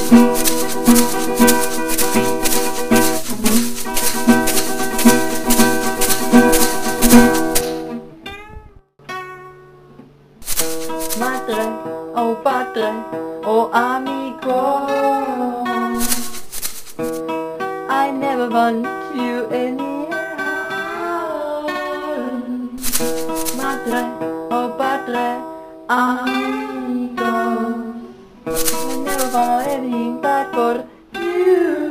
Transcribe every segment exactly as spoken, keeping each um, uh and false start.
Madre, oh padre, oh amigo, I never want you any harm. Madre, oh padre, amigo, I never want anything bad for you.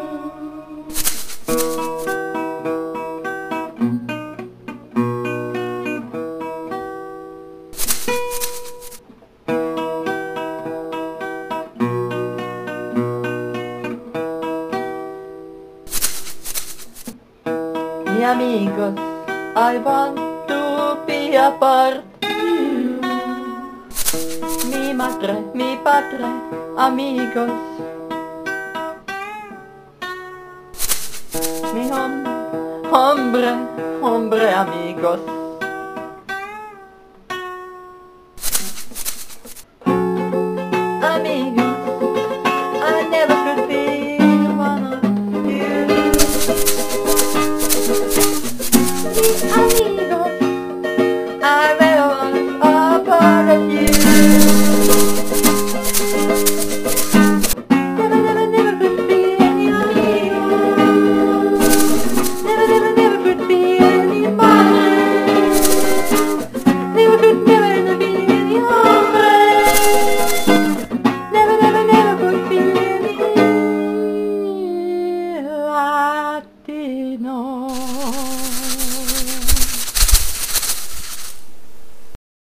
Mi amigos, I want to be a part you. Mi madre, mi padre, amigos. Mi hombre, hombre, hombre, amigos. Amigos.